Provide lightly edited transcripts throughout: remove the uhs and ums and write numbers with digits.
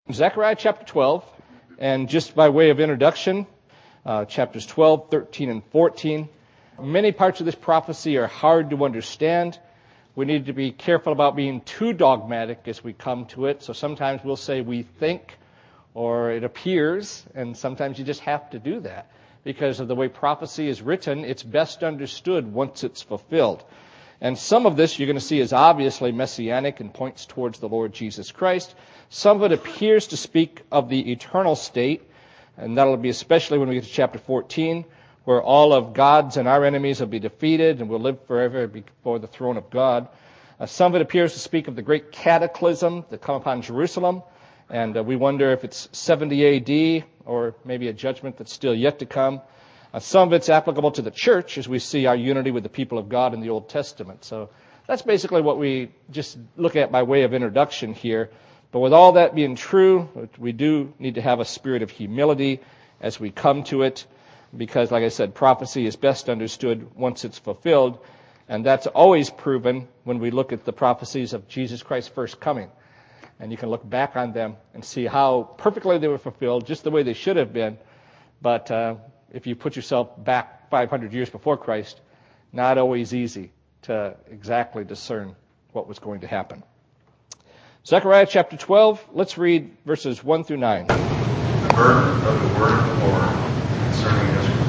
Zechariah chapter 12, and just by way of introduction, chapters 12, 13, and 14. Many parts of this prophecy are hard to understand. We need to be careful about being too dogmatic as we come to it. So sometimes we'll say we think or it appears, and sometimes you just have to do that. Because of the way prophecy is written, it's best understood once it's fulfilled. And some of this you're going to see is obviously messianic and points towards the Lord Jesus Christ. Some of it appears to speak of the eternal state, and that'll be especially when we get to chapter 14, where all of God's and our enemies will be defeated and we'll live forever before the throne of God. Some of it appears to speak of the great cataclysm that come upon Jerusalem, and we wonder if it's 70 A.D. or maybe a judgment that's still yet to come. Some of it's applicable to the church as we see our unity with the people of God in the Old Testament. So that's basically what we just look at by way of introduction here. But with all that being true, we do need to have a spirit of humility as we come to it, because, like I said, prophecy is best understood once it's fulfilled, and that's always proven when we look at the prophecies of Jesus Christ's first coming. And you can look back on them and see how perfectly they were fulfilled, just the way they should have been. But if you put yourself back 500 years before Christ, not always easy to exactly discern what was going to happen. Zechariah chapter 12, let's read verses 1 through 9. The burden of the word of the Lord concerning Israel.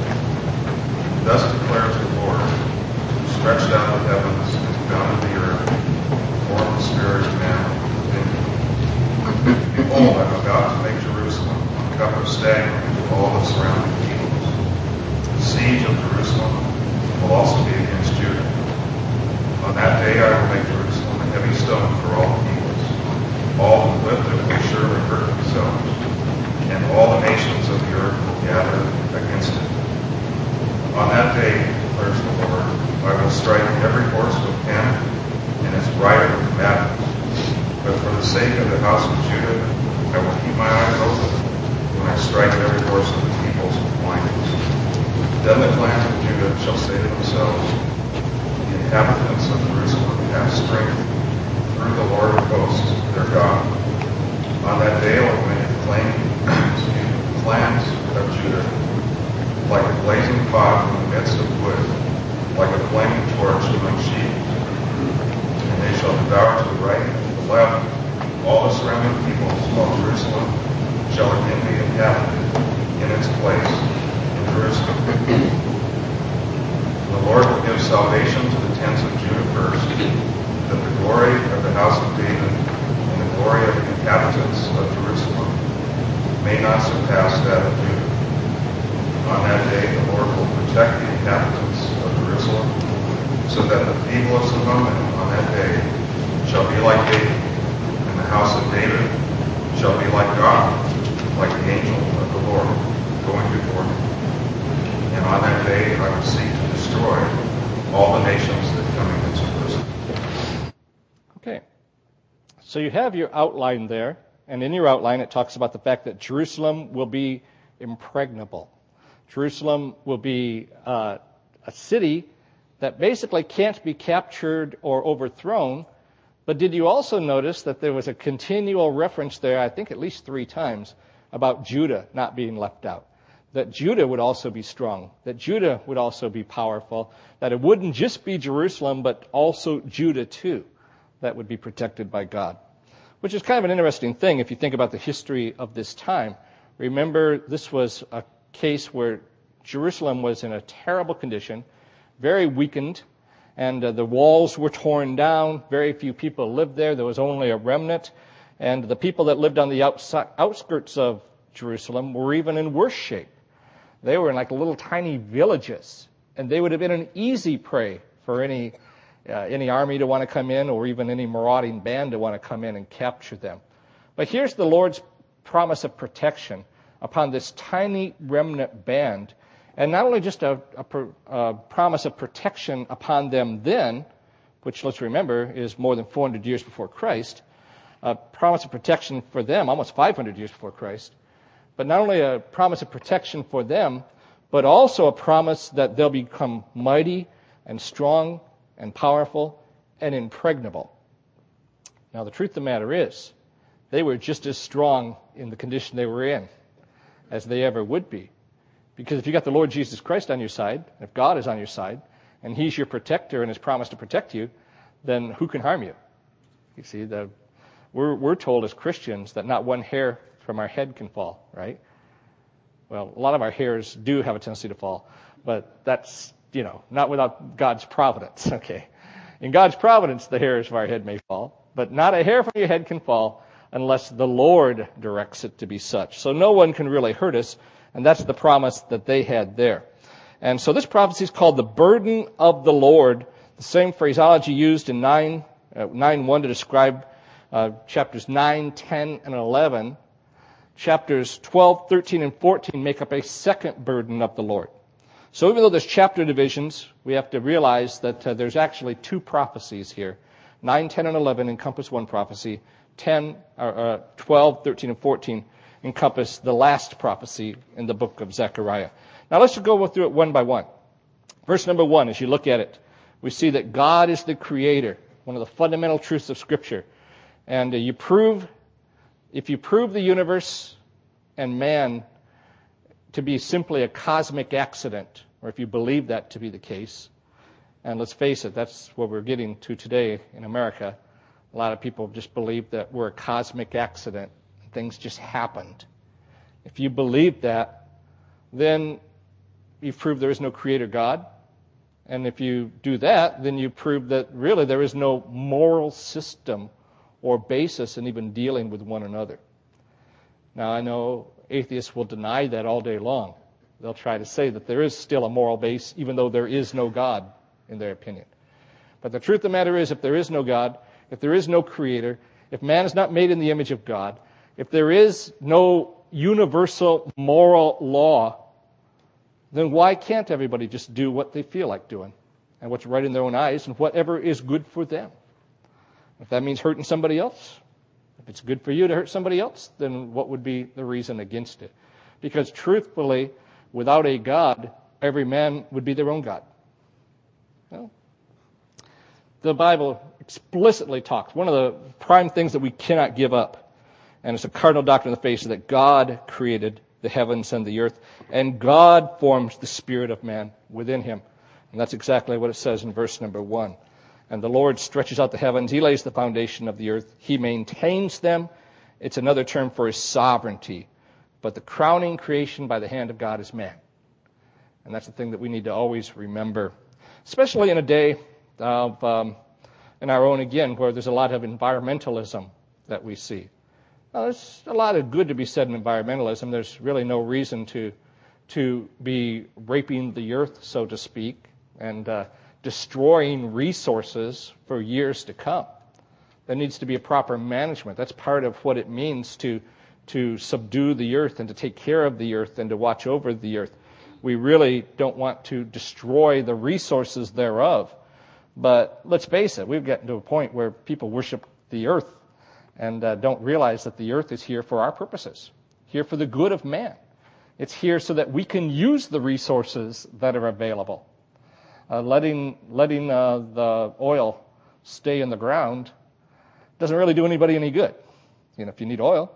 Thus declares the Lord, who stretched out the heavens and founded the earth, formed the spirit of man within you. Behold, I am about to make Jerusalem a cup of staggering to all the surrounding peoples. The siege of Jerusalem will also be against Judah. On that day I will make Jerusalem a heavy stone for all the peoples. All who live there will surely hurt themselves, and all the nations of the earth will gather against it. On that day, declares the Lord, I will strike every horse with panic, and its rider with madness. But for the sake of the house of Judah, I will keep my eyes open when I strike every horse of the peoples with blindness. Then the clans of Judah shall say to themselves, the inhabitants of Jerusalem have strength through the Lord of hosts, their God. On that day I will make the clans of Judah like a blazing pot in the midst of wood, like a flaming torch among sheaves. And they shall devour to the right and to the left all the surrounding peoples, while Jerusalem shall again be inhabited in its place in Jerusalem. The Lord will give salvation to the tents of Judah first, that the glory of the house of David and the glory of the inhabitants of Jerusalem may not surpass that of Judah. On that day the Lord will protect the inhabitants of Jerusalem, so that the people of Sodom on that day shall be like David, and the house of David shall be like God, like the angel of the Lord going before him. And on that day I will seek to destroy all the nations that come against Jerusalem. Okay, so you have your outline there, and in your outline it talks about the fact that Jerusalem will be impregnable. Jerusalem will be a city that basically can't be captured or overthrown. But did you also notice that there was a continual reference there, I think at least 3 times, about Judah not being left out? That Judah would also be strong, that Judah would also be powerful, that it wouldn't just be Jerusalem, but also Judah too, that would be protected by God. Which is kind of an interesting thing if you think about the history of this time. Remember, this was a case where Jerusalem was in a terrible condition, very weakened, and the walls were torn down. Very few people lived there. There was only a remnant. And the people that lived on the outskirts of Jerusalem were even in worse shape. They were in like little tiny villages, and they would have been an easy prey for any army to want to come in, or even any marauding band to want to come in and capture them. But here's the Lord's promise of protection upon this tiny remnant band, and not only just a promise of protection upon them then, which, let's remember, is more than 400 years before Christ, a promise of protection for them almost 500 years before Christ, but not only a promise of protection for them, but also a promise that they'll become mighty and strong and powerful and impregnable. Now, the truth of the matter is, they were just as strong in the condition they were in as they ever would be. Because if you got the Lord Jesus Christ on your side, if God is on your side, and He's your protector and has promised to protect you, then who can harm you? You see, we're told as Christians that not one hair from our head can fall, right? Well, a lot of our hairs do have a tendency to fall, but that's, not without God's providence, okay? In God's providence, the hairs of our head may fall, but not a hair from your head can fall unless the Lord directs it to be such. So no one can really hurt us, and that's the promise that they had there. And so this prophecy is called the burden of the Lord, the same phraseology used in 9:1 to describe chapters 9, 10, and 11. Chapters 12, 13, and 14 make up a second burden of the Lord. So even though there's chapter divisions, we have to realize that there's actually two prophecies here. 9, 10, and 11 encompass one prophecy. 12, 13, and 14 encompass the last prophecy in the book of Zechariah. Now let's just go through it one by one. Verse number 1, as you look at it, we see that God is the creator, one of the fundamental truths of Scripture. And if you prove the universe and man to be simply a cosmic accident, or if you believe that to be the case, and let's face it, that's what we're getting to today in America. A lot of people just believe that we're a cosmic accident. Things just happened. If you believe that, then you prove there is no creator God. And if you do that, then you prove that really there is no moral system or basis in even dealing with one another. Now, I know atheists will deny that all day long. They'll try to say that there is still a moral base, even though there is no God, in their opinion. But the truth of the matter is, if there is no God, if there is no creator, if man is not made in the image of God, if there is no universal moral law, then why can't everybody just do what they feel like doing and what's right in their own eyes and whatever is good for them? If that means hurting somebody else, if it's good for you to hurt somebody else, then what would be the reason against it? Because truthfully, without a God, every man would be their own God. Well, the Bible explicitly talks. One of the prime things that we cannot give up, and it's a cardinal doctrine of the faith, is that God created the heavens and the earth, and God forms the spirit of man within him. And that's exactly what it says in verse number 1. And the Lord stretches out the heavens. He lays the foundation of the earth. He maintains them. It's another term for his sovereignty. But the crowning creation by the hand of God is man. And that's the thing that we need to always remember, especially in a day of, in our own, again, where there's a lot of environmentalism that we see. Now, there's a lot of good to be said in environmentalism. There's really no reason to be raping the earth, so to speak, and destroying resources for years to come. There needs to be a proper management. That's part of what it means to subdue the earth and to take care of the earth and to watch over the earth. We really don't want to destroy the resources thereof. But let's face it, we've gotten to a point where people worship the earth and don't realize that the earth is here for our purposes, here for the good of man. It's here so that we can use the resources that are available. Letting the oil stay in the ground doesn't really do anybody any good. If you need oil,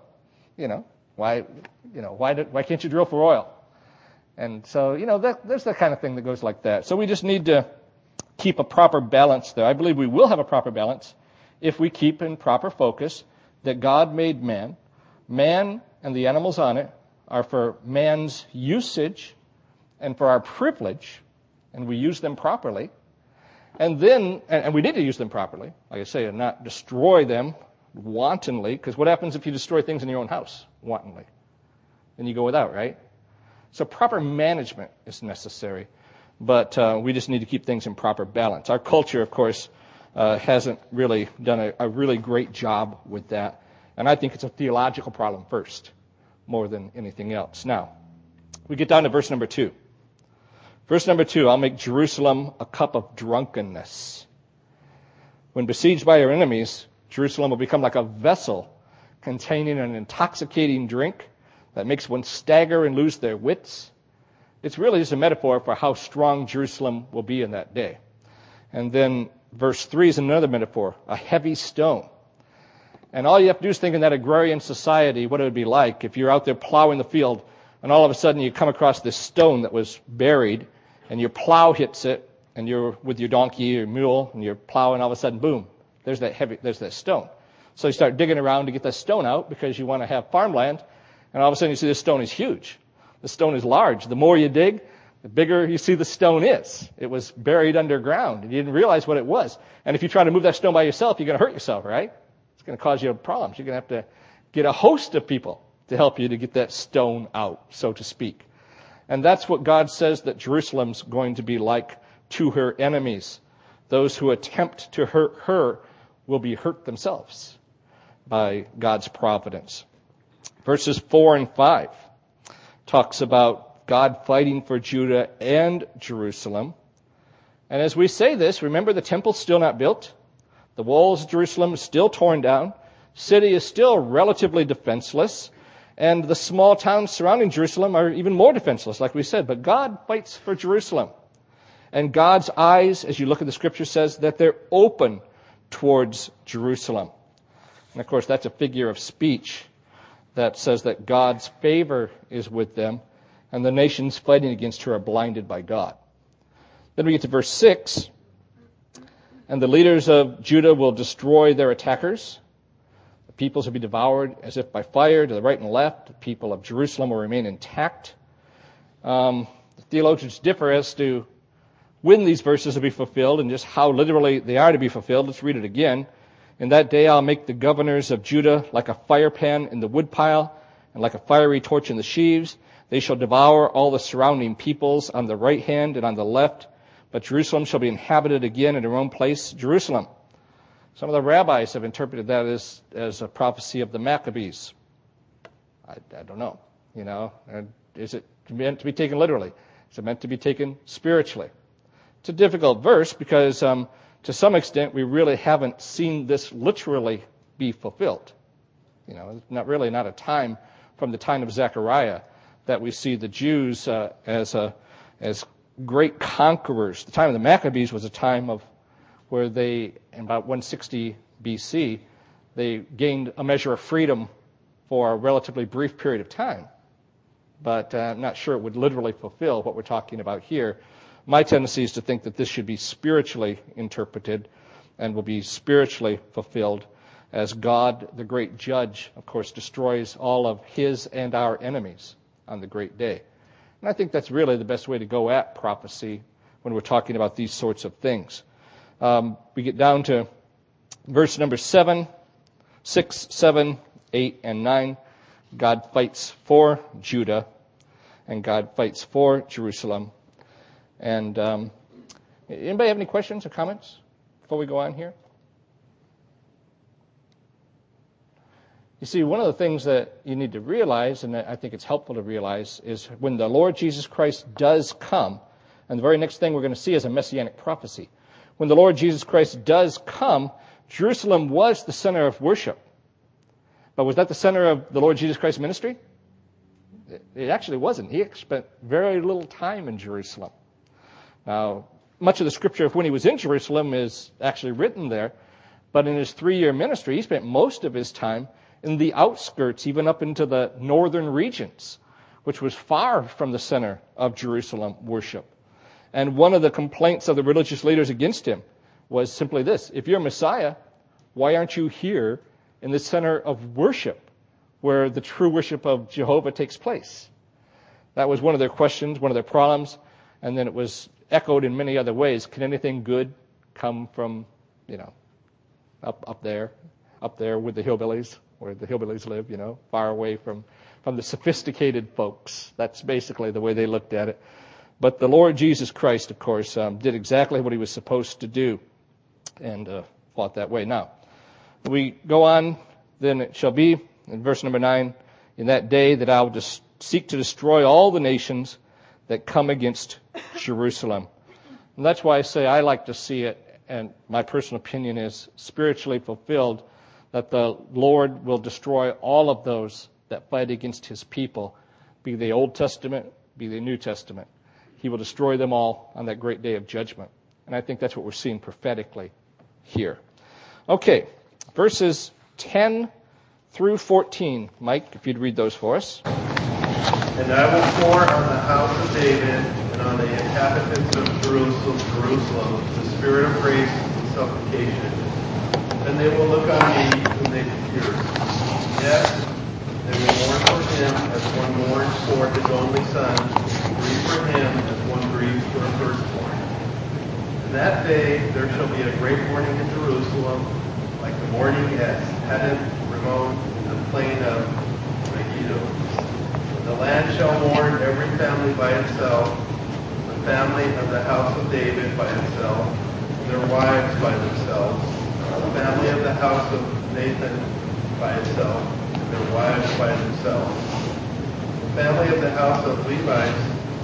why can't you drill for oil? And so, there's the kind of thing that goes like that. So we just need to keep a proper balance there. I believe we will have a proper balance if we keep in proper focus that God made man. Man and the animals on it are for man's usage and for our privilege, and we use them properly. And then, and we need to use them properly, like I say, and not destroy them wantonly, because what happens if you destroy things in your own house wantonly? Then you go without, right? So proper management is necessary, but we just need to keep things in proper balance. Our culture, of course, hasn't really done a really great job with that, and I think it's a theological problem first, more than anything else. Now, we get down to verse number 2. Verse number 2, I'll make Jerusalem a cup of drunkenness. When besieged by her enemies, Jerusalem will become like a vessel containing an intoxicating drink that makes one stagger and lose their wits. It's really just a metaphor for how strong Jerusalem will be in that day. And then verse 3 is another metaphor, a heavy stone. And all you have to do is think in that agrarian society what it would be like if you're out there plowing the field and all of a sudden you come across this stone that was buried and your plow hits it and you're with your donkey or mule and you're plowing, all of a sudden, boom, there's that stone. So you start digging around to get that stone out because you want to have farmland, and all of a sudden you see this stone is huge. The stone is large. The more you dig, the bigger you see the stone is. It was buried underground, and you didn't realize what it was. And if you try to move that stone by yourself, you're going to hurt yourself, right? It's going to cause you problems. You're going to have to get a host of people to help you to get that stone out, so to speak. And that's what God says that Jerusalem's going to be like to her enemies. Those who attempt to hurt her will be hurt themselves by God's providence. Verses 4 and 5 talks about God fighting for Judah and Jerusalem. And as we say this, remember the temple's still not built. The walls of Jerusalem are still torn down. City is still relatively defenseless. And the small towns surrounding Jerusalem are even more defenseless, like we said. But God fights for Jerusalem. And God's eyes, as you look at the scripture, says that they're open towards Jerusalem. And of course, that's a figure of speech that says that God's favor is with them, and the nations fighting against her are blinded by God. Then we get to verse 6. And the leaders of Judah will destroy their attackers. The peoples will be devoured as if by fire to the right and left. The people of Jerusalem will remain intact. The theologians differ as to when these verses will be fulfilled and just how literally they are to be fulfilled. Let's read it again. In that day I'll make the governors of Judah like a fire pan in the woodpile and like a fiery torch in the sheaves. They shall devour all the surrounding peoples on the right hand and on the left. But Jerusalem shall be inhabited again in her own place, Jerusalem. Some of the rabbis have interpreted that as a prophecy of the Maccabees. I don't know. Is it meant to be taken literally? Is it meant to be taken spiritually? It's a difficult verse because to some extent we really haven't seen this literally be fulfilled. It's not a time from the time of Zechariah that we see the Jews as great conquerors. The time of the Maccabees was a time of where they, in about 160 BC, they gained a measure of freedom for a relatively brief period of time. But I'm not sure it would literally fulfill what we're talking about here. My tendency is to think that this should be spiritually interpreted and will be spiritually fulfilled as God, the great judge, of course, destroys all of his and our enemies on the great day. And I think that's really the best way to go at prophecy when we're talking about these sorts of things. We get down to verse number 7, 6, 7, 8, and 9. God fights for Judah, and God fights for Jerusalem. And anybody have any questions or comments before we go on here? You see, one of the things that you need to realize, and I think it's helpful to realize, is when the Lord Jesus Christ does come, and the very next thing we're going to see is a messianic prophecy. When the Lord Jesus Christ does come, Jerusalem was the center of worship. But was that the center of the Lord Jesus Christ's ministry? It actually wasn't. He spent very little time in Jerusalem. Now, much of the scripture of when he was in Jerusalem is actually written there, but in his 3-year ministry, he spent most of his time in the outskirts, even up into the northern regions, which was far from the center of Jerusalem worship. And one of the complaints of the religious leaders against him was simply this: if you're Messiah, why aren't you here in the center of worship where the true worship of Jehovah takes place? That was one of their questions, one of their problems, and then it was echoed in many other ways. Can anything good come from, up there with the hillbillies, where the hillbillies live, far away from the sophisticated folks? That's basically the way they looked at it. But the Lord Jesus Christ, of course, did exactly what he was supposed to do and fought that way. Now, we go on, then it shall be, in verse number 9, in that day that I will just seek to destroy all the nations that come against Jerusalem. And that's why I say I like to see it, and my personal opinion is spiritually fulfilled, that the Lord will destroy all of those that fight against his people, be they Old Testament, be they New Testament. He will destroy them all on that great day of judgment. And I think that's what we're seeing prophetically here. Okay, verses 10 through 14. Mike, if you'd read those for us. And I will pour on the house of David and on the inhabitants of Jerusalem the spirit of grace and supplication. And they will look on me whom they pierced. Yes, they will mourn for him as one mourns for his only son, grieve for him as one grieves for a firstborn. And that day there shall be a great mourning in Jerusalem, like the mourning at Hadad Rimmon in the plain of Megiddo. The land shall mourn every family by itself, the family of the house of David by itself, their wives by themselves, the family of the house of Nathan by itself, and their wives by themselves, the family of the house of Levites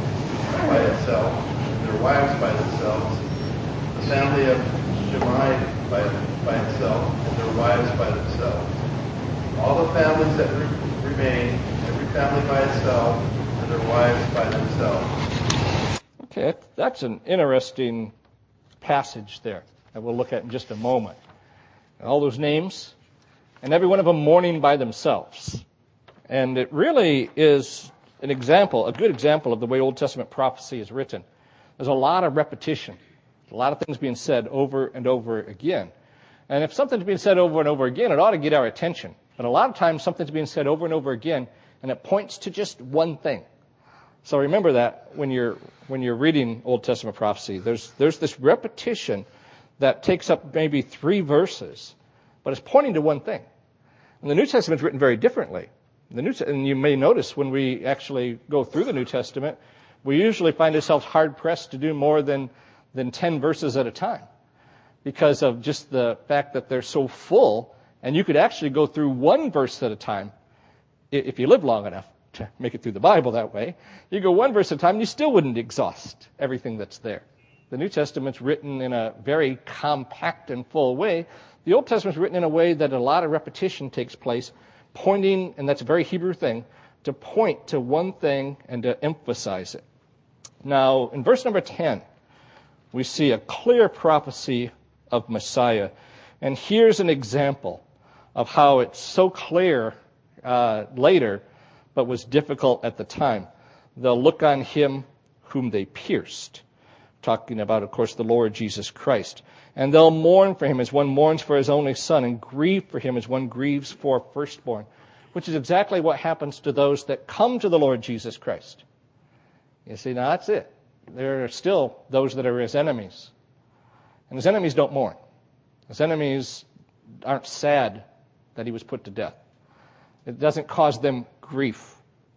by itself, and their wives by themselves, the family of Shimei by itself, and their wives by themselves. All the families that remain, family by itself, and their wives by themselves. Okay, that's an interesting passage there that we'll look at in just a moment. All those names, and every one of them mourning by themselves. And it really is an example, a good example of the way Old Testament prophecy is written. There's a lot of repetition, a lot of things being said over and over again. And if something's being said over and over again, it ought to get our attention. But a lot of times something's being said over and over again, and it points to just one thing. So remember that when you're reading Old Testament prophecy, there's this repetition that takes up maybe 3 verses, but it's pointing to one thing. And the New Testament's written very differently. And you may notice when we actually go through the New Testament, we usually find ourselves hard-pressed to do more than 10 verses at a time because of just the fact that they're so full, and you could actually go through 1 verse at a time if you live long enough to make it through the Bible that way. You go 1 verse at a time, and you still wouldn't exhaust everything that's there. The New Testament's written in a very compact and full way. The Old Testament's written in a way that a lot of repetition takes place, pointing, and that's a very Hebrew thing, to point to one thing and to emphasize it. Now, in verse number 10, we see a clear prophecy of Messiah. And here's an example of how it's so clear later, but was difficult at the time. They'll look on him whom they pierced. Talking about, of course, the Lord Jesus Christ. And they'll mourn for him as one mourns for his only son, and grieve for him as one grieves for a firstborn, which is exactly what happens to those that come to the Lord Jesus Christ. You see, now that's it. There are still those that are his enemies. And his enemies don't mourn. His enemies aren't sad that he was put to death. It doesn't cause them grief.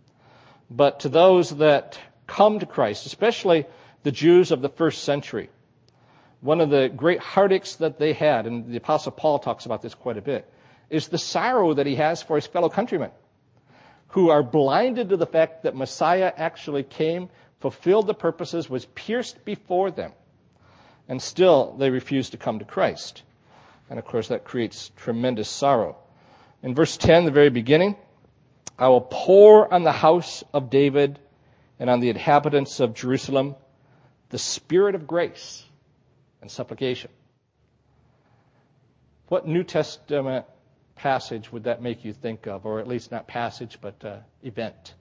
But to those that come to Christ, especially the Jews of the first century, one of the great heartaches that they had, and the Apostle Paul talks about this quite a bit, is the sorrow that he has for his fellow countrymen who are blinded to the fact that Messiah actually came, fulfilled the purposes, was pierced before them, and still they refuse to come to Christ. And of course that creates tremendous sorrow. In verse 10, the very beginning, I will pour on the house of David and on the inhabitants of Jerusalem the spirit of grace and supplication. What New Testament passage would that make you think of? Or at least not passage, but event.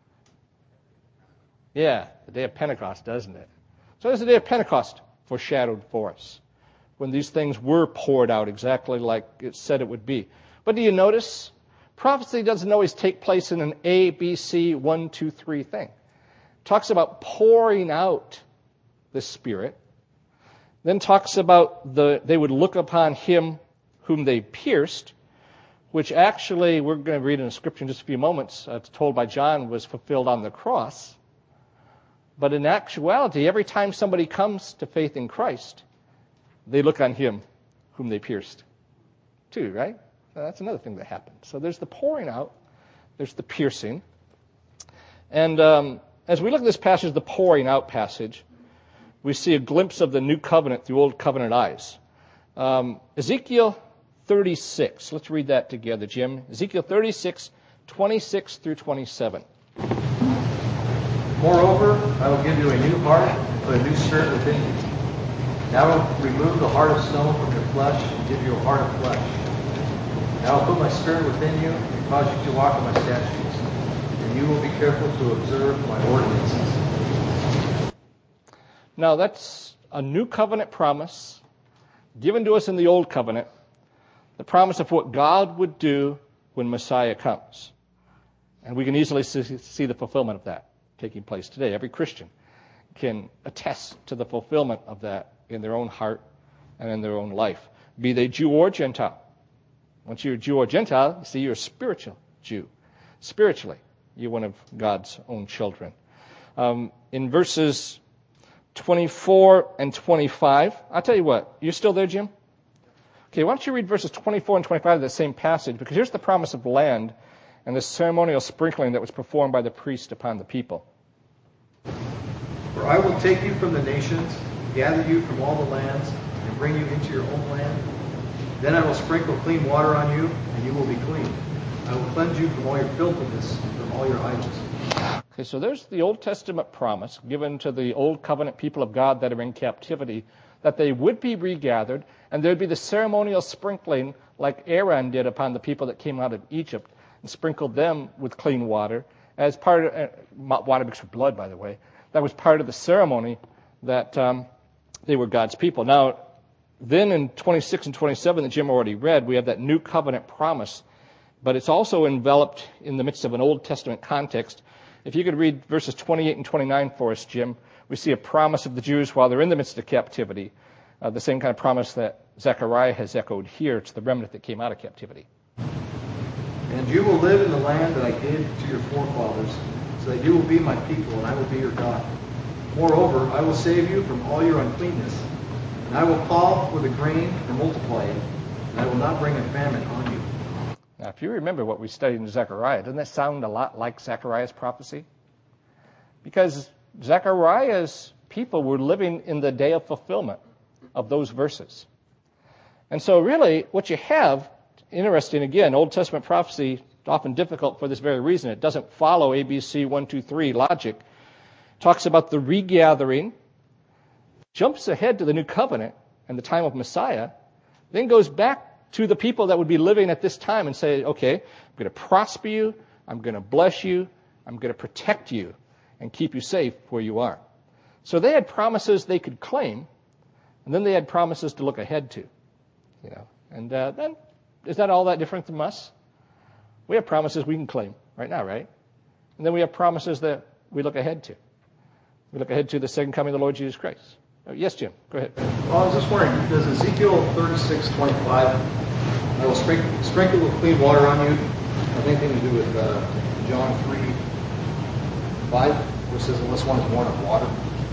Yeah, the day of Pentecost, doesn't it? So there's the day of Pentecost foreshadowed for us, when these things were poured out exactly like it said it would be. But do you notice? Prophecy doesn't always take place in an A, B, C, 1, 2, 3 thing. It talks about pouring out the Spirit. Then talks about they would look upon him whom they pierced, which actually, we're going to read in the scripture in just a few moments, it's told by John, was fulfilled on the cross. But in actuality, every time somebody comes to faith in Christ, they look on him whom they pierced too, right? That's another thing that happens. So there's the pouring out, there's the piercing. And as we look at this passage, the pouring out passage, we see a glimpse of the new covenant through old covenant eyes. Ezekiel 36. Let's read that together, Jim. Ezekiel 36, 26 through 27. Moreover, I will give you a new heart and put a new spirit within you. And I will remove the heart of stone from your flesh and give you a heart of flesh. And I will put my spirit within you and cause you to walk in my statutes. And you will be careful to observe my ordinances. Now that's a new covenant promise given to us in the old covenant, the promise of what God would do when Messiah comes. And we can easily see the fulfillment of that taking place today. Every Christian can attest to the fulfillment of that in their own heart and in their own life, be they Jew or Gentile. Once you're a Jew or Gentile, you see, you're a spiritual Jew. Spiritually, you're one of God's own children. In verses 24 and 25, I'll tell you what, you're still there, Jim? Okay, why don't you read verses 24 and 25 of the same passage, because here's the promise of land and the ceremonial sprinkling that was performed by the priest upon the people. For I will take you from the nations, gather you from all the lands, and bring you into your own land. Then I will sprinkle clean water on you, and you will be clean. I will cleanse you from all your filthiness and from all your idols. Okay, so there's the Old Testament promise given to the Old Covenant people of God that are in captivity, that they would be regathered, and there would be the ceremonial sprinkling like Aaron did upon the people that came out of Egypt and sprinkled them with clean water as part of water mixed with blood, by the way. That was part of the ceremony that they were God's people. Now, then in 26 and 27 that Jim already read, we have that new covenant promise, but it's also enveloped in the midst of an Old Testament context. If you could read verses 28 and 29 for us, Jim, we see a promise of the Jews while they're in the midst of captivity, the same kind of promise that Zechariah has echoed here to the remnant that came out of captivity. And you will live in the land that I gave to your forefathers, so that you will be my people, and I will be your God. Moreover, I will save you from all your uncleanness, and I will call for the grain and multiply it, and I will not bring a famine on you. Now, if you remember what we studied in Zechariah, doesn't that sound a lot like Zechariah's prophecy? Because Zechariah's people were living in the day of fulfillment of those verses. And so really, what you have, interesting again, Old Testament prophecy, often difficult for this very reason. It doesn't follow ABC 1, 2, 3 logic. It talks about the regathering, jumps ahead to the new covenant and the time of Messiah, then goes back to the people that would be living at this time and say, okay, I'm going to prosper you, I'm going to bless you, I'm going to protect you and keep you safe where you are. So they had promises they could claim, and then they had promises to look ahead to. And then is that all that different from us? We have promises we can claim right now, right? And then we have promises that we look ahead to. We look ahead to the second coming of the Lord Jesus Christ. Yes, Jim, go ahead. Well, I was just wondering, does Ezekiel 36:25, I will sprinkle with clean water on you, have anything to do with John 3:5, where it says, unless one is born of water?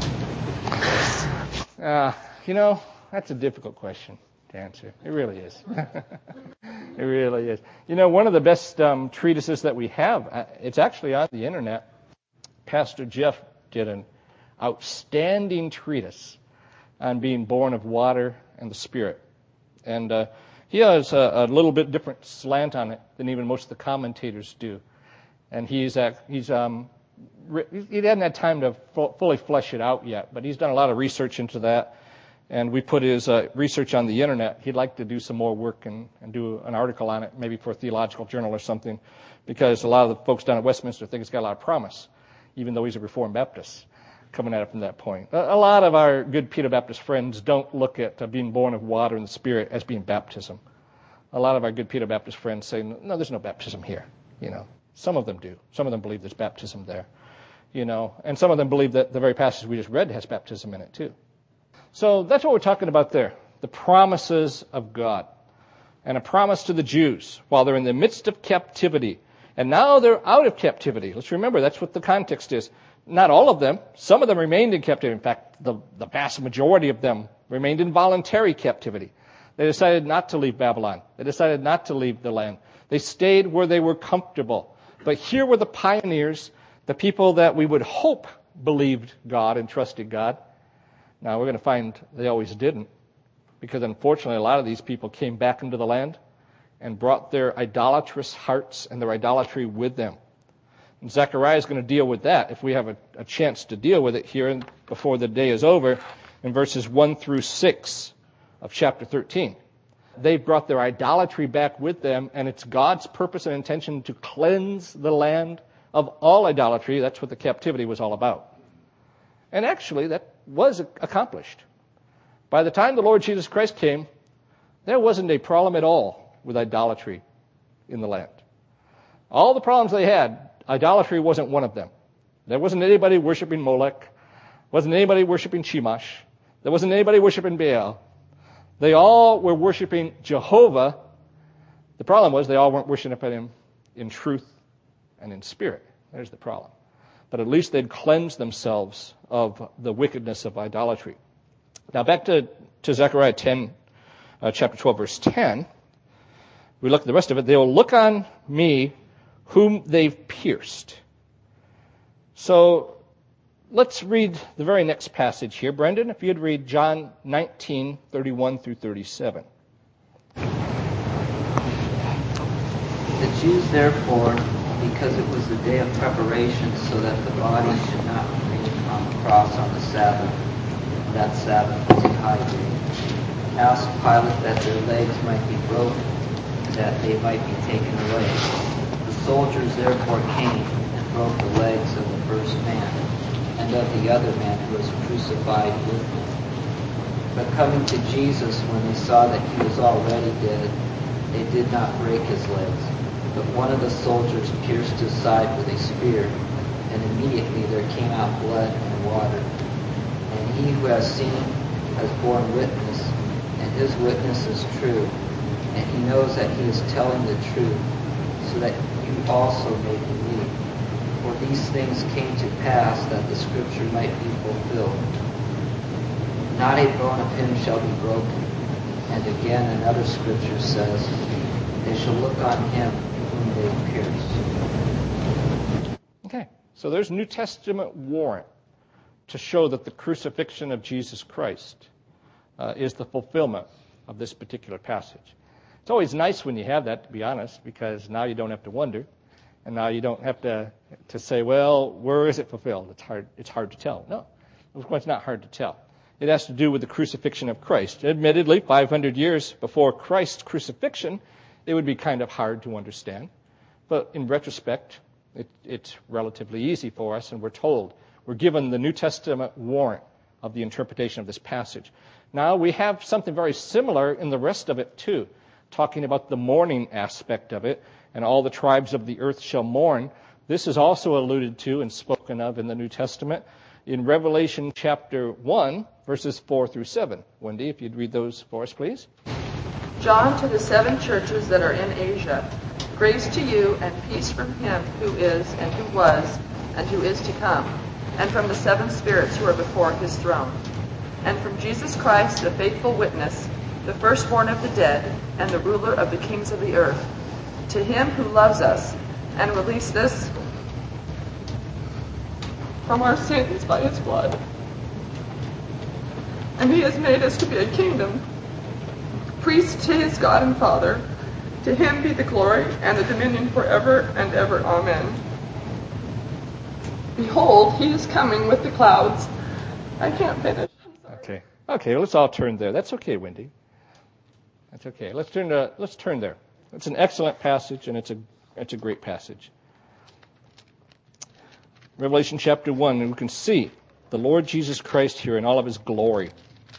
That's a difficult question to answer. It really is. It really is. One of the best treatises that we have, it's actually on the internet. Pastor Jeff did an outstanding treatise on being born of water and the Spirit. And he has a little bit different slant on it than even most of the commentators do. And he hadn't had time to fully flesh it out yet, but he's done a lot of research into that. And we put his research on the internet. He'd like to do some more work and do an article on it, maybe for a theological journal or something, because a lot of the folks down at Westminster think it's got a lot of promise, even though he's a Reformed Baptist coming at it from that point. A lot of our good Peter Baptist friends don't look at being born of water and the Spirit as being baptism. A lot of our good Peter Baptist friends say, no, there's no baptism here. Some of them do. Some of them believe there's baptism there. And some of them believe that the very passage we just read has baptism in it too. So that's what we're talking about there, the promises of God. And a promise to the Jews while they're in the midst of captivity. And now they're out of captivity. Let's remember, that's what the context is. Not all of them. Some of them remained in captivity. In fact, the vast majority of them remained in voluntary captivity. They decided not to leave Babylon. They decided not to leave the land. They stayed where they were comfortable. But here were the pioneers, the people that we would hope believed God and trusted God. Now, we're going to find they always didn't, because unfortunately a lot of these people came back into the land and brought their idolatrous hearts and their idolatry with them. And Zechariah is going to deal with that if we have a chance to deal with it here before the day is over in verses 1 through 6 of chapter 13. they've brought their idolatry back with them, and it's God's purpose and intention to cleanse the land of all idolatry. That's what the captivity was all about. And actually, that was accomplished. By the time the Lord Jesus Christ came, there wasn't a problem at all with idolatry in the land. All the problems they had, idolatry wasn't one of them. There wasn't anybody worshiping Molech. Wasn't anybody worshiping Chemosh. There wasn't anybody worshiping Baal. They all were worshiping Jehovah. The problem was they all weren't worshiping him in truth and in spirit. There's the problem. But at least they'd cleansed themselves of the wickedness of idolatry. Now back to Zechariah 10, chapter 12, verse 10. We look at the rest of it. They will look on me whom they've pierced. So let's read the very next passage here. Brendan, if you'd read John 19, 31 through 37. The Jews therefore, because it was the day of preparation, so that the body should not remain on the cross on the Sabbath, and that Sabbath was a high day, asked Pilate that their legs might be broken, and that they might be taken away. The soldiers therefore came and broke the legs of the first man, and of the other man who was crucified with him. But coming to Jesus, when they saw that he was already dead, they did not break his legs. But one of the soldiers pierced his side with a spear, and immediately there came out blood and water. And he who has seen has borne witness, and his witness is true, and he knows that he is telling the truth, so that you also may believe. For these things came to pass that the scripture might be fulfilled. Not a bone of him shall be broken. And again another scripture says, they shall look on him whom they pierced. Okay, so there's New Testament warrant to show that the crucifixion of Jesus Christ is the fulfillment of this particular passage. It's always nice when you have that, to be honest, because now you don't have to wonder, and now you don't have to say, well, where is it fulfilled? It's hard to tell. No, of course, it's not hard to tell. It has to do with the crucifixion of Christ. Admittedly, 500 years before Christ's crucifixion, it would be kind of hard to understand. But in retrospect, it's relatively easy for us, and we're given the New Testament warrant of the interpretation of this passage. Now, we have something very similar in the rest of it, too, talking about the mourning aspect of it, and all the tribes of the earth shall mourn. This is also alluded to and spoken of in the New Testament in Revelation chapter 1, verses 4 through 7. Wendy, if you'd read those for us, please. John, to the 7 churches that are in Asia, grace to you and peace from him who is and who was and who is to come, and from the 7 spirits who are before his throne, and from Jesus Christ, the faithful witness, the firstborn of the dead, and the ruler of the kings of the earth, to him who loves us and released us from our sins by his blood. And he has made us to be a kingdom, priests to his God and Father. To him be the glory and the dominion forever and ever. Amen. Behold, he is coming with the clouds. I can't finish. Okay, let's all turn there. That's okay, Wendy. That's okay. Let's turn there. It's an excellent passage, and it's a great passage. Revelation chapter 1, and we can see the Lord Jesus Christ here in all of his glory.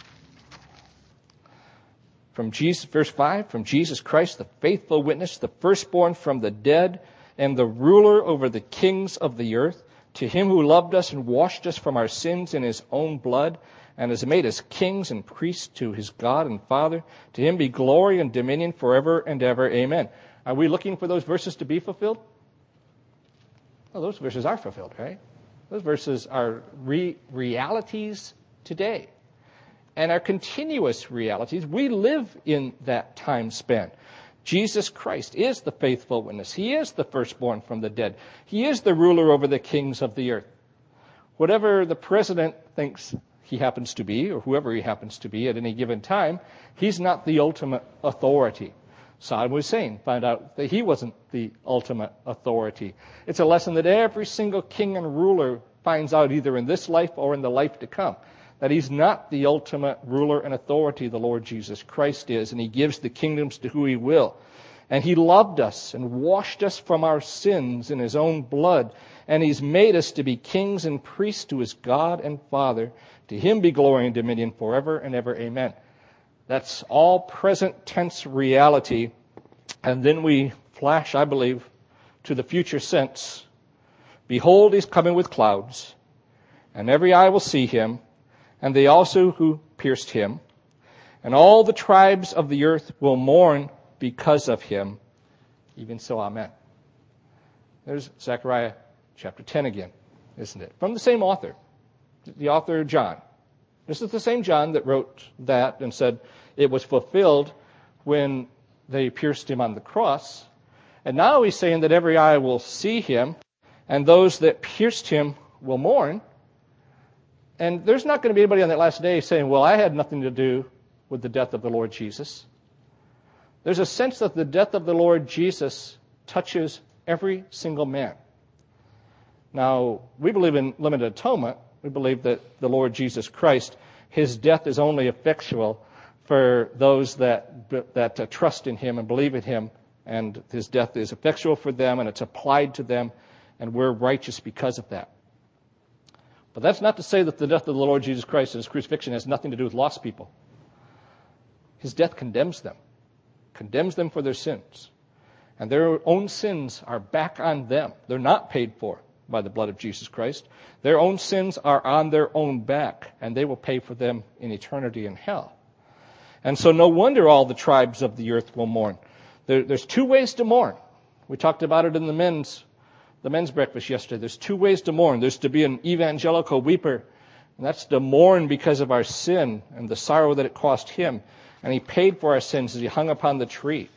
From Jesus, verse 5, from Jesus Christ, the faithful witness, the firstborn from the dead, and the ruler over the kings of the earth, to him who loved us and washed us from our sins in his own blood, and has made us kings and priests to his God and Father. To him be glory and dominion forever and ever. Amen. Are we looking for those verses to be fulfilled? Well, those verses are fulfilled, right? Those verses are realities today, and are continuous realities. We live in that time span. Jesus Christ is the faithful witness. He is the firstborn from the dead. He is the ruler over the kings of the earth. Whatever the president thinks he happens to be, or whoever he happens to be at any given time, he's not the ultimate authority. Saddam Hussein found out that he wasn't the ultimate authority. It's a lesson that every single king and ruler finds out either in this life or in the life to come, that he's not the ultimate ruler and authority. The Lord Jesus Christ is, and he gives the kingdoms to who he will. And he loved us and washed us from our sins in his own blood. And he's made us to be kings and priests to his God and Father. To him be glory and dominion forever and ever. Amen. That's all present tense reality. And then we flash, I believe, to the future sense. Behold, he's coming with clouds, and every eye will see him, and they also who pierced him. And all the tribes of the earth will mourn because of him. Even so, amen. There's Zechariah chapter 10 again, isn't it? From the same author, the author John. This is the same John that wrote that and said it was fulfilled when they pierced him on the cross. And now he's saying that every eye will see him, and those that pierced him will mourn. And there's not going to be anybody on that last day saying, well, I had nothing to do with the death of the Lord Jesus. There's a sense that the death of the Lord Jesus touches every single man. Now, we believe in limited atonement. We believe that the Lord Jesus Christ, his death is only effectual for those that trust in him and believe in him, and his death is effectual for them, and it's applied to them, and we're righteous because of that. But that's not to say that the death of the Lord Jesus Christ and his crucifixion has nothing to do with lost people. His death condemns them for their sins. And their own sins are back on them. They're not paid for by the blood of Jesus Christ. Their own sins are on their own back, and they will pay for them in eternity in hell. And so no wonder all the tribes of the earth will mourn. There's two ways to mourn. We talked about it in the men's breakfast yesterday. There's two ways to mourn. There's to be an evangelical weeper, and that's to mourn because of our sin and the sorrow that it cost him. And he paid for our sins as he hung upon the tree.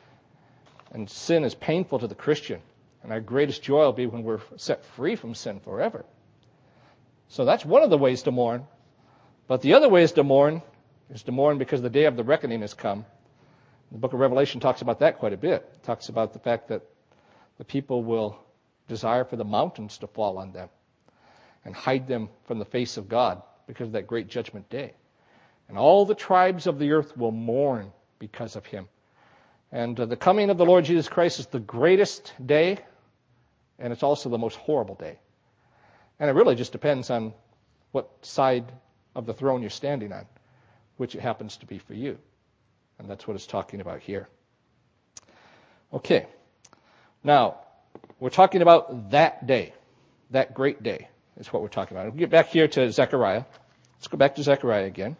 And sin is painful to the Christian. And our greatest joy will be when we're set free from sin forever. So that's one of the ways to mourn. But the other ways to mourn is to mourn because the day of the reckoning has come. The book of Revelation talks about that quite a bit. It talks about the fact that the people will desire for the mountains to fall on them and hide them from the face of God because of that great judgment day. And all the tribes of the earth will mourn because of him. And the coming of the Lord Jesus Christ is the greatest day, and it's also the most horrible day. And it really just depends on what side of the throne you're standing on, which it happens to be for you. And that's what it's talking about here. Okay. Now, we're talking about that day, that great day is what we're talking about. We'll get back here to Zechariah. Let's go back to Zechariah again.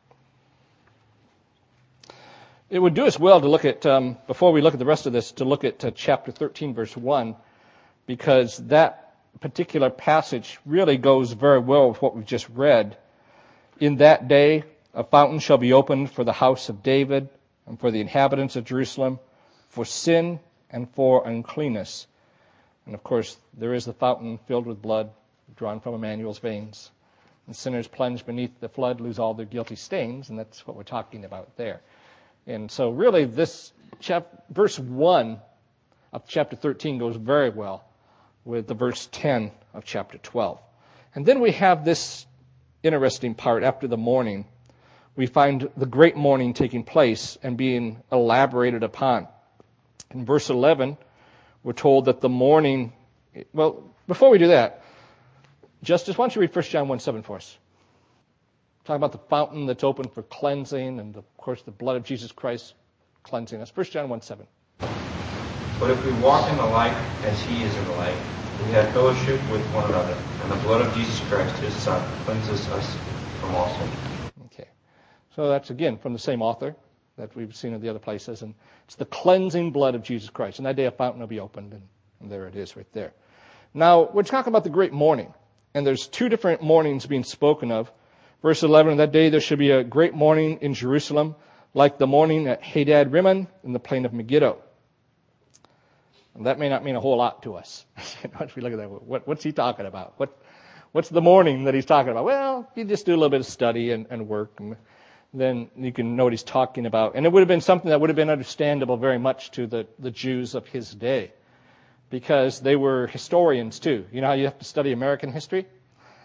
It would do us well to look at, before we look at the rest of this, to look at chapter 13, verse 1, because that particular passage really goes very well with what we've just read. In that day, a fountain shall be opened for the house of David and for the inhabitants of Jerusalem, for sin and for uncleanness. And of course, there is the fountain filled with blood drawn from Emmanuel's veins. And sinners plunged beneath the flood lose all their guilty stains, and that's what we're talking about there. And so really this verse 1 of chapter 13 goes very well with the verse 10 of chapter 12. And then we have this interesting part after the mourning. We find the great mourning taking place and being elaborated upon. In verse 11, we're told that the mourning... Well, before we do that, Justice, why don't you read 1 John 1:7 for us? Talking about the fountain that's open for cleansing and, of course, the blood of Jesus Christ cleansing us. 1 John 1:7. But if we walk in the light as he is in the light, we have fellowship with one another, and the blood of Jesus Christ, his Son, cleanses us from all sin. Okay. So that's, again, from the same author that we've seen in the other places. And it's the cleansing blood of Jesus Christ. And that day a fountain will be opened, and there it is right there. Now, we're talking about the great mourning. And there's two different mournings being spoken of. Verse 11, that day there shall be a great mourning in Jerusalem, like the mourning at Hadad Rimmon in the plain of Megiddo. And that may not mean a whole lot to us. Once we look at that, what's he talking about? What's the mourning that he's talking about? Well, you just do a little bit of study and work, and then you can know what he's talking about. And it would have been something that would have been understandable very much to the Jews of his day, because they were historians too. You know how you have to study American history?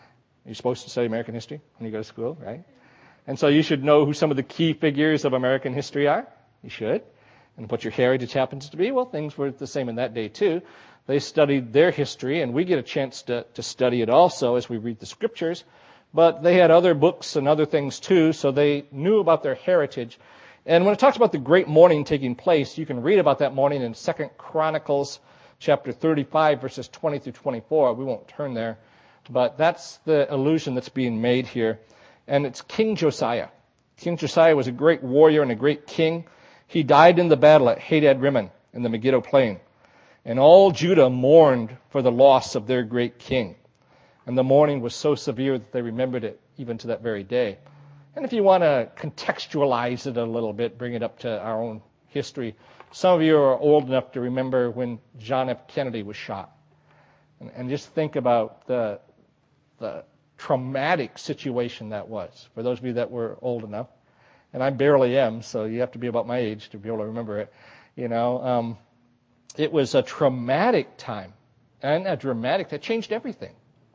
You're supposed to study American history when you go to school, right? And so you should know who some of the key figures of American history are. You should. And what your heritage happens to be. Well, things were the same in that day, too. They studied their history, and we get a chance to study it also as we read the Scriptures. But they had other books and other things, too, so they knew about their heritage. And when it talks about the great mourning taking place, you can read about that mourning in 2 Chronicles chapter 35, verses 20 through 24. We won't turn there. But that's the allusion that's being made here. And it's King Josiah. King Josiah was a great warrior and a great king. He died in the battle at Hadad-Rimmon in the Megiddo Plain. And all Judah mourned for the loss of their great king. And the mourning was so severe that they remembered it even to that very day. And if you want to contextualize it a little bit, bring it up to our own history, some of you are old enough to remember when John F. Kennedy was shot. And just think about the traumatic situation that was, for those of you that were old enough. And I barely am, so you have to be about my age to be able to remember it. It was a traumatic time, and that changed everything.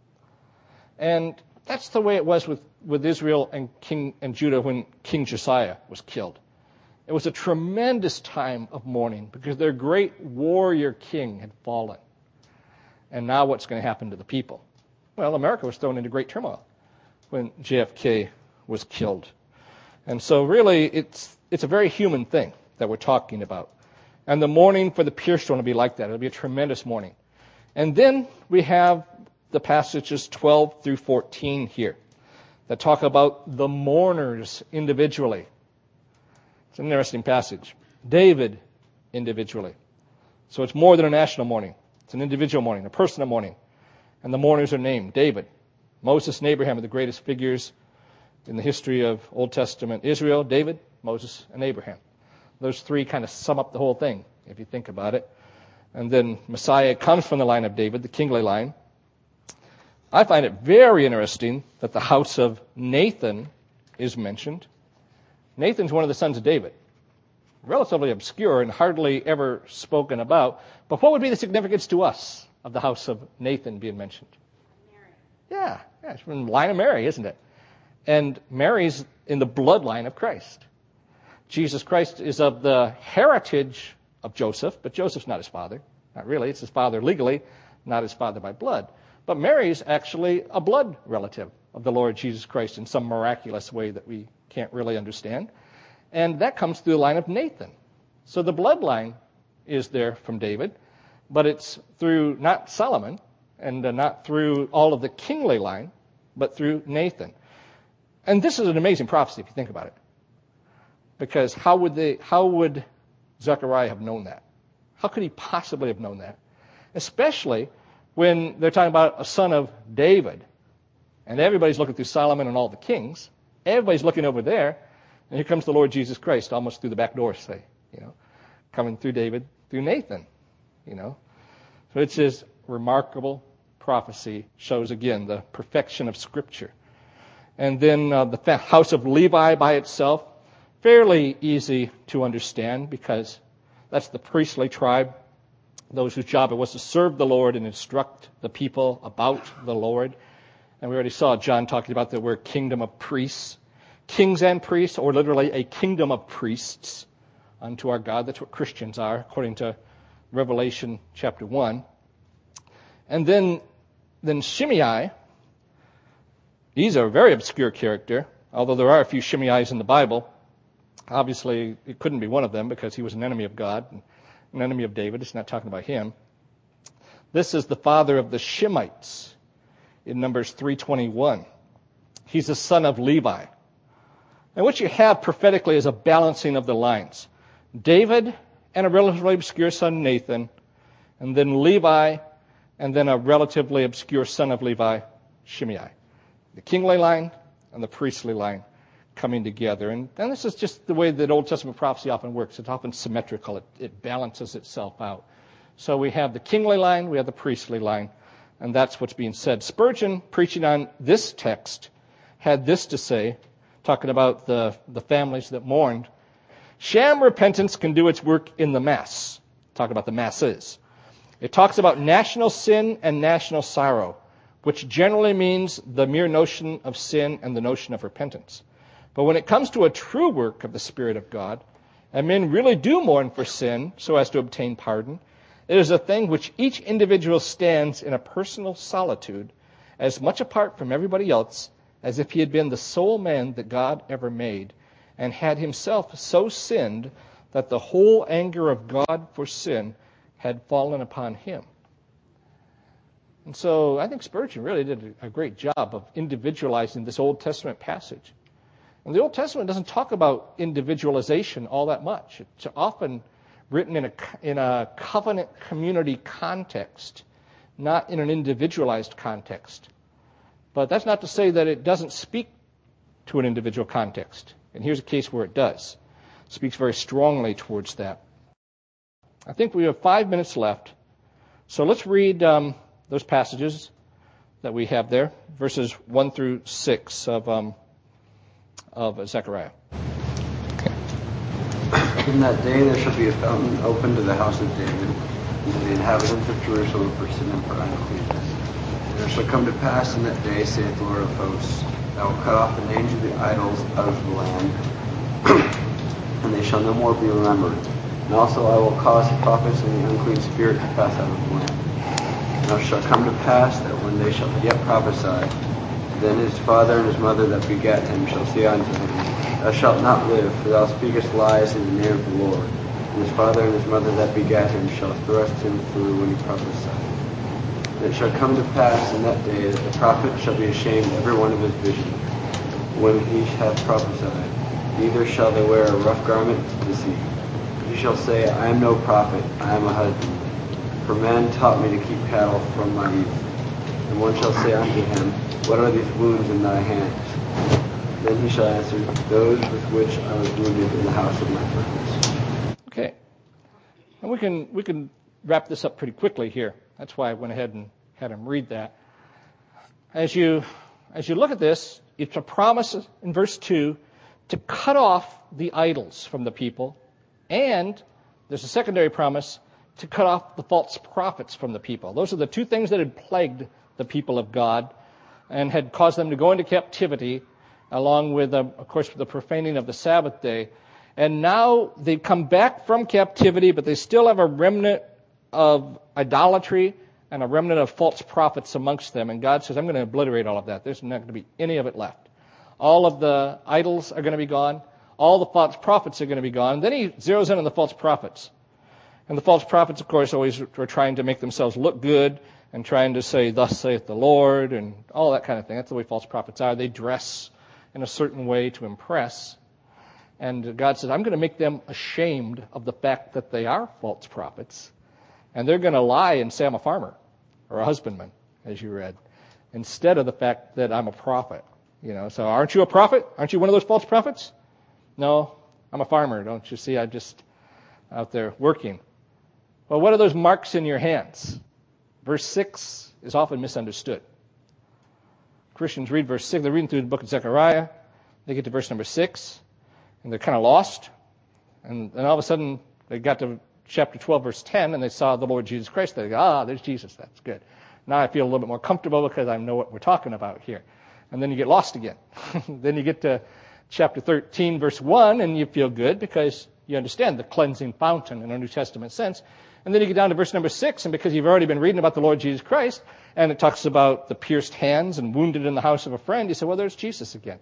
And that's the way it was with Israel and Judah when King Josiah was killed. It was a tremendous time of mourning because their great warrior king had fallen. And now what's going to happen to the people? Well, America was thrown into great turmoil when JFK was killed. And so really it's a very human thing that we're talking about. And the mourning for the pierced one will be like that. It'll be a tremendous mourning. And then we have the passages 12 through 14 here that talk about the mourners individually. It's an interesting passage. David individually. So it's more than a national mourning. It's an individual mourning, a personal mourning. And the mourners are named David. Moses and Abraham are the greatest figures in the history of Old Testament Israel. David, Moses, and Abraham. Those three kind of sum up the whole thing, if you think about it. And then Messiah comes from the line of David, the kingly line. I find it very interesting that the house of Nathan is mentioned. Nathan's one of the sons of David. Relatively obscure and hardly ever spoken about. But what would be the significance to us of the house of Nathan being mentioned? Mary. Yeah, it's from the line of Mary, isn't it? And Mary's in the bloodline of Christ. Jesus Christ is of the heritage of Joseph, but Joseph's not his father. Not really. It's his father legally, not his father by blood. But Mary's actually a blood relative of the Lord Jesus Christ in some miraculous way that we can't really understand. And that comes through the line of Nathan. So the bloodline is there from David, but it's through not Solomon and not through all of the kingly line, but through Nathan. And this is an amazing prophecy if you think about it. Because how would Zechariah have known that? How could he possibly have known that? Especially when they're talking about a son of David. And everybody's looking through Solomon and all the kings. Everybody's looking over there. And here comes the Lord Jesus Christ, almost through the back door, say, coming through David, through Nathan, So it's this remarkable prophecy, shows again the perfection of Scripture. And then the house of Levi by itself, fairly easy to understand because that's the priestly tribe, those whose job it was to serve the Lord and instruct the people about the Lord. And we already saw John talking about that we're a kingdom of priests. Kings and priests, or literally a kingdom of priests unto our God. That's what Christians are, according to Revelation chapter 1. And then Shimei, he's a very obscure character, although there are a few Shimei's in the Bible. Obviously, it couldn't be one of them because he was an enemy of God, an enemy of David. It's not talking about him. This is the father of the Shemites in Numbers 3:21. He's the son of Levi. And what you have prophetically is a balancing of the lines. David and a relatively obscure son, Nathan, and then Levi, and then a relatively obscure son of Levi, Shimei. The kingly line and the priestly line coming together. And this is just the way that Old Testament prophecy often works. It's often symmetrical. It balances itself out. So we have the kingly line, we have the priestly line, and that's what's being said. Spurgeon, preaching on this text, had this to say, talking about the families that mourned. Sham repentance can do its work in the mass. Talking about the masses. It talks about national sin and national sorrow, which generally means the mere notion of sin and the notion of repentance. But when it comes to a true work of the Spirit of God, and men really do mourn for sin so as to obtain pardon, it is a thing which each individual stands in a personal solitude, as much apart from everybody else as if he had been the sole man that God ever made, and had himself so sinned that the whole anger of God for sin had fallen upon him. And so I think Spurgeon really did a great job of individualizing this Old Testament passage. And the Old Testament doesn't talk about individualization all that much. It's often written in a covenant community context, not in an individualized context. But that's not to say that it doesn't speak to an individual context. And here's a case where it does. It speaks very strongly towards that. I think we have 5 minutes left. So let's read those passages that we have there, verses 1 through 6 of Zechariah. In that day there shall be a fountain open to the house of David, and to the inhabitants of Jerusalem for sin and for uncleanness. And it shall come to pass in that day, saith the Lord of hosts, I will cut off the names of the idols out of the land, and they shall no more be remembered. And also I will cause the prophets and the unclean spirit to pass out of the land. And it shall come to pass that when they shall yet prophesy, then his father and his mother that begat him shall say unto him, Thou shalt not live, for thou speakest lies in the name of the Lord. And his father and his mother that begat him shall thrust him through when he prophesied. And it shall come to pass in that day that the prophet shall be ashamed every one of his vision, when he hath prophesied. Neither shall they wear a rough garment to deceive. He shall say, I am no prophet, I am a husband. For man taught me to keep cattle from my youth. And one shall say unto him, What are these wounds in thy hands? Then he shall answer, Those with which I was wounded in the house of my purpose. Okay. And we can wrap this up pretty quickly here. That's why I went ahead and had him read that. As you look at this, it's a promise in verse 2 to cut off the idols from the people, and there's a secondary promise to cut off the false prophets from the people. Those are the two things that had plagued the people of God and had caused them to go into captivity, along with, of course, the profaning of the Sabbath day. And now they've come back from captivity, but they still have a remnant of idolatry and a remnant of false prophets amongst them. And God says, I'm going to obliterate all of that. There's not going to be any of it left. All of the idols are going to be gone. All the false prophets are going to be gone. Then he zeroes in on the false prophets. And the false prophets, of course, always were trying to make themselves look good and trying to say, Thus saith the Lord, and all that kind of thing. That's the way false prophets are. They dress in a certain way to impress. And God says, I'm going to make them ashamed of the fact that they are false prophets. And they're going to lie and say I'm a farmer or a husbandman, as you read, instead of the fact that I'm a prophet. So aren't you a prophet? Aren't you one of those false prophets? No, I'm a farmer. Don't you see? I'm just out there working. Well, what are those marks in your hands? Verse 6 is often misunderstood. Christians read verse 6. They're reading through the book of Zechariah. They get to verse number 6, and they're kind of lost. And then all of a sudden, they got to chapter 12, verse 10, and they saw the Lord Jesus Christ. They go, there's Jesus. That's good. Now I feel a little bit more comfortable because I know what we're talking about here. And then you get lost again. Then you get to chapter 13, verse 1, and you feel good because you understand the cleansing fountain in a New Testament sense. And then you get down to verse number 6, and because you've already been reading about the Lord Jesus Christ, and it talks about the pierced hands and wounded in the house of a friend, you say, well, there's Jesus again.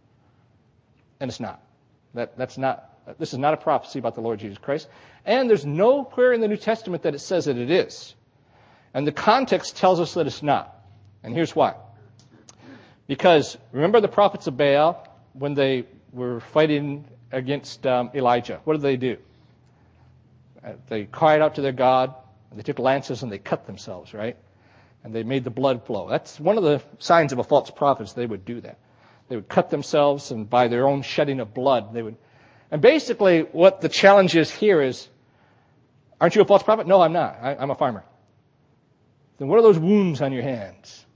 And it's not. This is not a prophecy about the Lord Jesus Christ. And there's nowhere in the New Testament that it says that it is. And the context tells us that it's not. And here's why. Because remember the prophets of Baal, when they were fighting against Elijah, what did they do? They cried out to their God, and they took lances and they cut themselves, right? And they made the blood flow. That's one of the signs of a false prophet, they would do that. They would cut themselves, and by their own shedding of blood, they would. And basically, what the challenge is here is, aren't you a false prophet? No, I'm not. I'm a farmer. Then what are those wounds on your hands?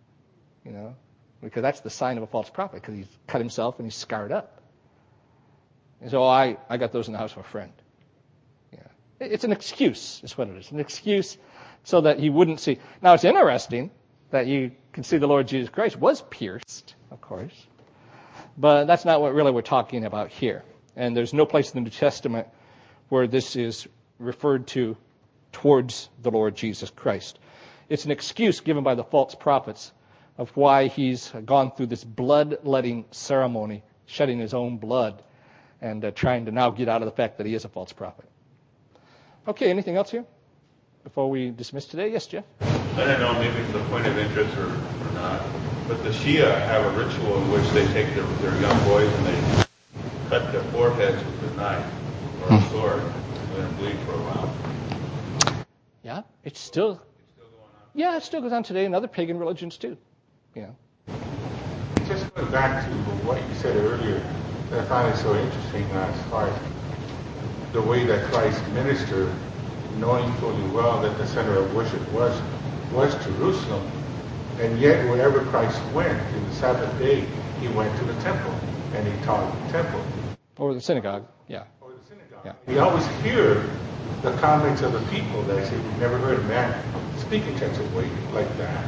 Because that's the sign of a false prophet, because he's cut himself and he's scarred up. And so I got those in the house of a friend. It's an excuse, is what it is. An excuse so that he wouldn't see. Now, it's interesting that you can see the Lord Jesus Christ was pierced, of course. But that's not what really we're talking about here. And there's no place in the New Testament where this is referred to towards the Lord Jesus Christ. It's an excuse given by the false prophets of why he's gone through this blood-letting ceremony, shedding his own blood, and trying to now get out of the fact that he is a false prophet. Okay, anything else here before we dismiss today? Yes, Jeff? I don't know, maybe it's a point of interest or not, but the Shia have a ritual in which they take their young boys and they cut their foreheads with a knife or a sword and let them bleed for a while. Yeah, it's still going on. Yeah, it still goes on today in other pagan religions too. Just going back to what you said earlier, I find it so interesting as far as the way that Christ ministered, knowing fully well that the center of worship was Jerusalem, and yet wherever Christ went, in the Sabbath day, he went to the temple, and he taught in the temple. Or the synagogue, yeah. Or the synagogue. Yeah. We always hear the comments of the people that say, we've never heard a man speak in such a way like that,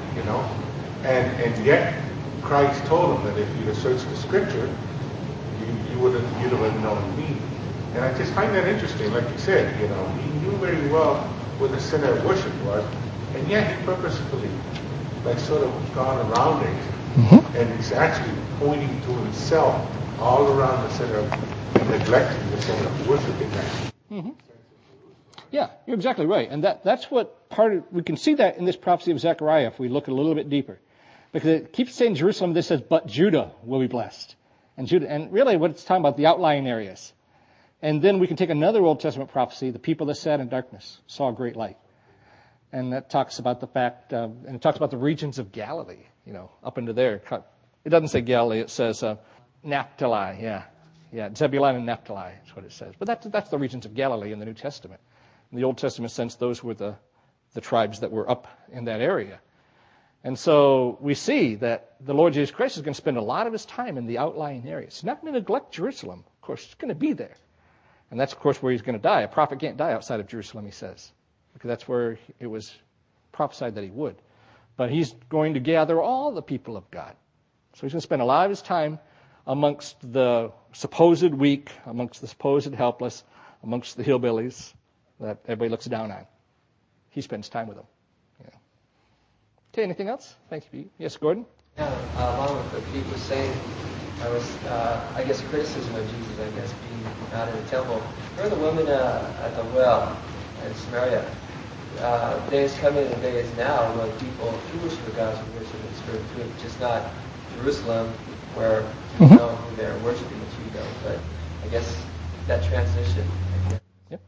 And yet, Christ told them that if you'd have searched the Scripture, you'd have known me. And I just find that interesting. Like you said, he knew very well where the center of worship was, and yet he purposefully, sort of gone around it, and he's actually pointing to himself all around the center and neglecting the center of worship in that. Mm-hmm. Yeah, you're exactly right. And that's what we can see that in this prophecy of Zechariah if we look a little bit deeper. Because it keeps saying Jerusalem, this says, but Judah will be blessed. And really what it's talking about, the outlying areas. And then we can take another Old Testament prophecy, the people that sat in darkness saw a great light. And that talks about the fact, and it talks about the regions of Galilee, up into there. It doesn't say Galilee, it says Naphtali, yeah. Zebulun and Naphtali is what it says. But that's the regions of Galilee in the New Testament. In the Old Testament sense, those were the tribes that were up in that area. And so we see that the Lord Jesus Christ is going to spend a lot of his time in the outlying areas. He's not going to neglect Jerusalem. Of course, he's going to be there. And that's, of course, where he's going to die. A prophet can't die outside of Jerusalem, he says, because that's where it was prophesied that he would. But he's going to gather all the people of God. So he's going to spend a lot of his time amongst the supposed weak, amongst the supposed helpless, amongst the hillbillies that everybody looks down on. He spends time with them. Okay, anything else? Thank you. Yes, Gordon? Yeah, along with what Pete was saying, I guess criticism of Jesus, being not in the temple. Remember the woman at the well in Samaria? Days coming and days now when people who worship the gods will worship in spirit and truth, just not Jerusalem where you know who they're worshiping that you don't. But I guess that transition. Yep.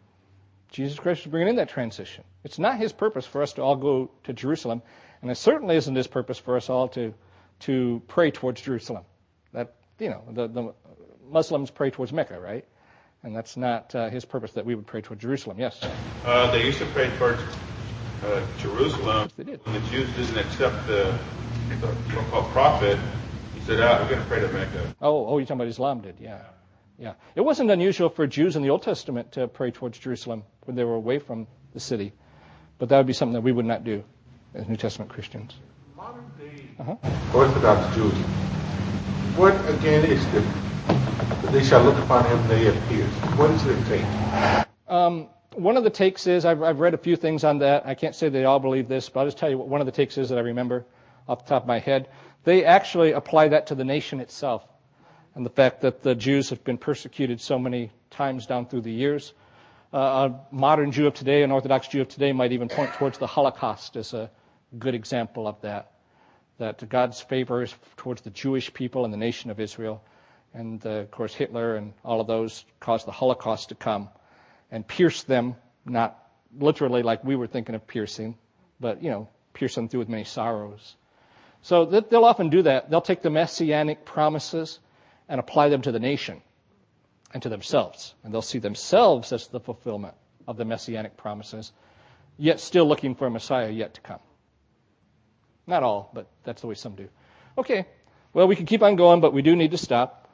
Jesus Christ is bringing in that transition. It's not his purpose for us to all go to Jerusalem, and it certainly isn't his purpose for us all to pray towards Jerusalem. That the Muslims pray towards Mecca, right? And that's not his purpose that we would pray towards Jerusalem. Yes. They used to pray towards Jerusalem. Yes, they did. When the Jews didn't accept the so-called prophet, he said, we're going to pray to Mecca. Oh, you're talking about Islam did, yeah. Yeah. It wasn't unusual for Jews in the Old Testament to pray towards Jerusalem when they were away from the city. But that would be something that we would not do as New Testament Christians. Modern day Orthodox Jews, what again is they shall look upon him they appears. What is their take? One of the takes is, I've read a few things on that. I can't say they all believe this, but I'll just tell you what one of the takes is that I remember off the top of my head. They actually apply that to the nation itself and the fact that the Jews have been persecuted so many times down through the years. A modern Jew of today, an Orthodox Jew of today, might even point towards the Holocaust as a good example of that God's favor is towards the Jewish people and the nation of Israel. And, of course, Hitler and all of those caused the Holocaust to come and pierce them, not literally like we were thinking of piercing, but, pierce them through with many sorrows. So they'll often do that. They'll take the messianic promises and apply them to the nation and to themselves. And they'll see themselves as the fulfillment of the messianic promises, yet still looking for a Messiah yet to come. Not all, but that's the way some do. Okay, well, we can keep on going, but we do need to stop.